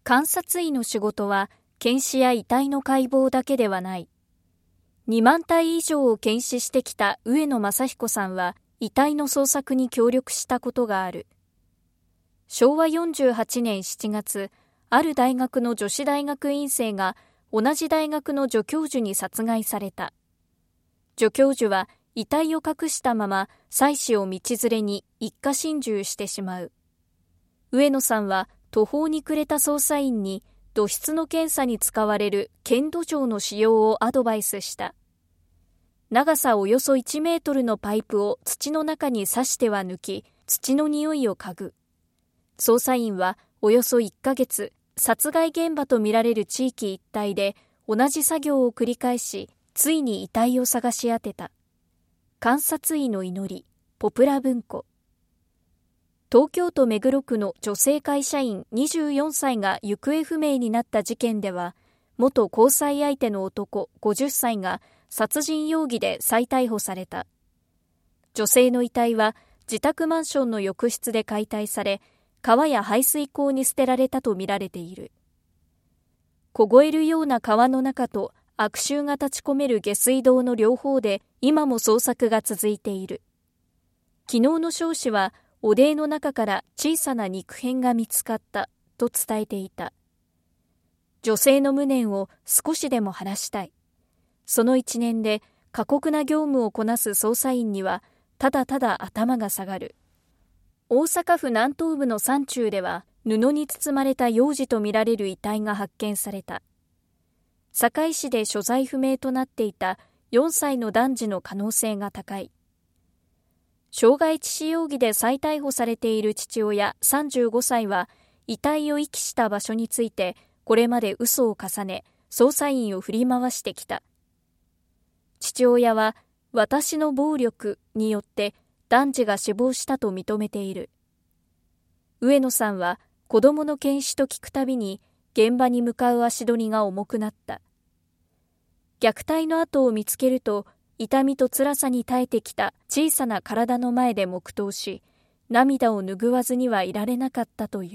監察医の仕事は検視や遺体の解剖だけではない。2万体以上を検視してきた上野正彦さんは遺体の捜索に協力したことがある。昭和48年7月、ある大学の女子大学院生が同じ大学の助教授に殺害された。助教授は遺体を隠したまま妻子を道連れに一家心中してしまう。上野さんは途方に暮れた捜査員に土質の検査に使われる剣土錠の使用をアドバイスした。長さおよそ1メートルのパイプを土の中に刺しては抜き、土の匂いを嗅ぐ。捜査員はおよそ1ヶ月、殺害現場とみられる地域一帯で同じ作業を繰り返し、ついに遺体を探し当てた。監察医の祈り、ポプラ文庫。東京都目黒区の女性会社員24歳が行方不明になった事件では、元交際相手の男50歳が殺人容疑で再逮捕された。女性の遺体は自宅マンションの浴室で解体され、川や排水溝に捨てられたとみられている。凍えるような川の中と悪臭が立ち込める下水道の両方で今も捜索が続いている。昨日の彰子は汚泥の中から小さな肉片が見つかったと伝えていた。女性の無念を少しでも晴らしたい。その一年で過酷な業務をこなす捜査員にはただただ頭が下がる。大阪府南東部の山中では布に包まれた幼児とみられる遺体が発見された。堺市で所在不明となっていた4歳の男児の可能性が高い。傷害致死容疑で再逮捕されている父親35歳は遺体を遺棄した場所についてこれまで嘘を重ね捜査員を振り回してきた。父親は私の暴力によって男児が死亡したと認めている。上野さんは子供の検視と聞くたびに現場に向かう足取りが重くなった。虐待の跡を見つけると痛みと辛さに耐えてきた小さな体の前で黙祷し、涙を拭わずにはいられなかったという。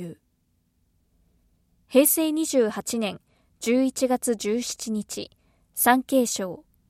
平成28年11月17日、産経省。